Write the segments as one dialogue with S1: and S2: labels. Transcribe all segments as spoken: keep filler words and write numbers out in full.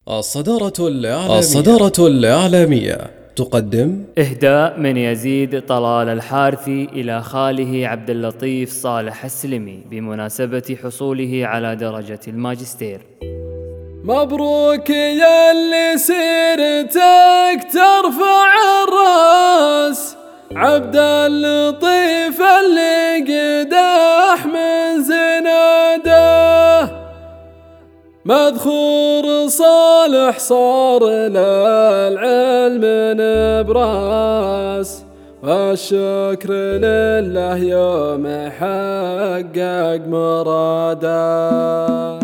S1: الصدارة الإعلامية الصدارة الإعلامية تقدم
S2: إهداء من يزيد طلال الحارثي إلى خاله عبد اللطيف صالح السلمي بمناسبة حصوله على درجة الماجستير.
S3: مبروك يا اللي سيرتك ترفع الراس، عبد اللطيف اللي قداح من زناده، مذخور صالح صار للعلم نبراس، والشكر لله يوم حقق مراده.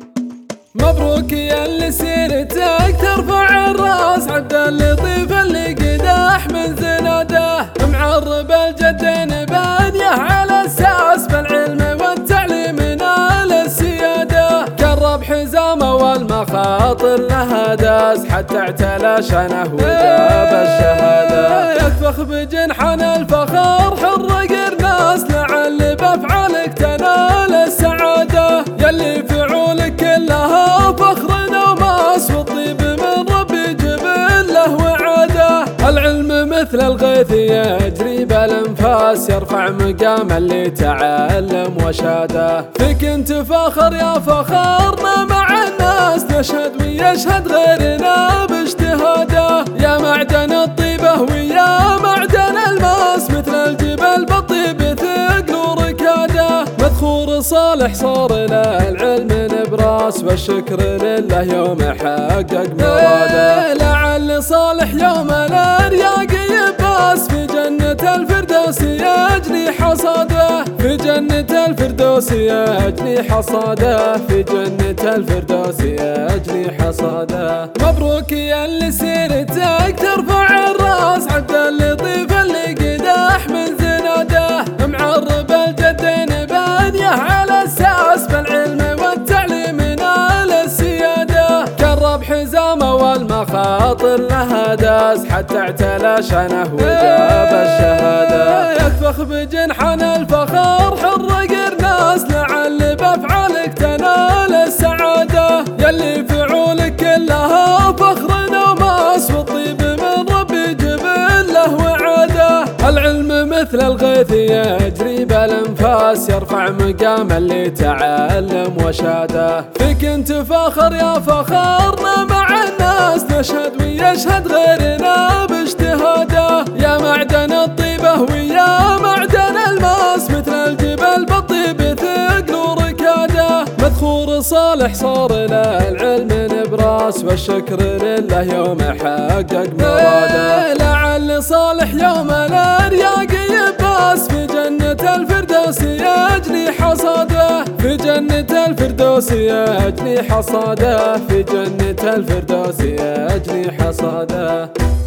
S3: مبروك يا اللي سيرتك ترفع الراس، عبد اللطيف اللي قداح من زناده، معرب الجدين بانيه على اساس بالعلم والتعليم نال السياده، كرب حزامه والمخاطر لها داس، حتى اعتلى شنه وجاب الشهاده، يكفخ بجنحن الفخر حرق الناس، لعل بافعالك تنال السعاده، يلي فعولك كلها فخر وماس، والطيب من ربي جبل له وعاده، العلم مثل الغيث يجري بالانفاس، يرفع مقام اللي تعلم وشاده، فيك انت فاخر يا فخرنا مع الناس، نشهد ويشهد غيرنا باجتهاده، يا معدن الطيبه ويا معدن الماس، مثل الجبل بالطيب ثقل وركاده، مذخور صالح صار للعلم نبراس، والشكر لله يوم حقق مراده، لعل صالح يوم الارياق يباس، في جنة الفردوس يجني حصاده، في جنة الفردوس يجني حصاده، في جنة الفردوس يجني حصاده. مبروك يا اللي سيرتك ترفع الراس، عبد اللطيف اللي قداح من زناده، معرب الجدين بانيه على اساس بالعلم والتعليم نال السياده، كرب حزامه والمخاطر لها داس، حتى اعتلى شنه وجاب الشهاده، يكفخ بجنحن الفخر حرق الناس، لعل بافعالك تنال السعاده، يلي فعولك كلها فخر وماس، والطيب من ربي جبل له وعاده، العلم مثل الغيث يجري بالانفاس، يرفع مقام اللي تعلم وشاده، فيك انت فاخر يا فخرنا مع الناس، نشهد ويشهد غيرنا باجتهاده، يا معدن الطيبه ويا معدن الماس، مثل الجبل بالطيب ثقل وركاده، مذخور صالح صار للعلم نبراس، والشكر لله يوم حقق مراده، لعل صالح يوم الارياق يباس، في جنة الفردوس يجني حصاده، في جنة الفردوس يجني حصاده، في جنة الفردوس يجني حصاده.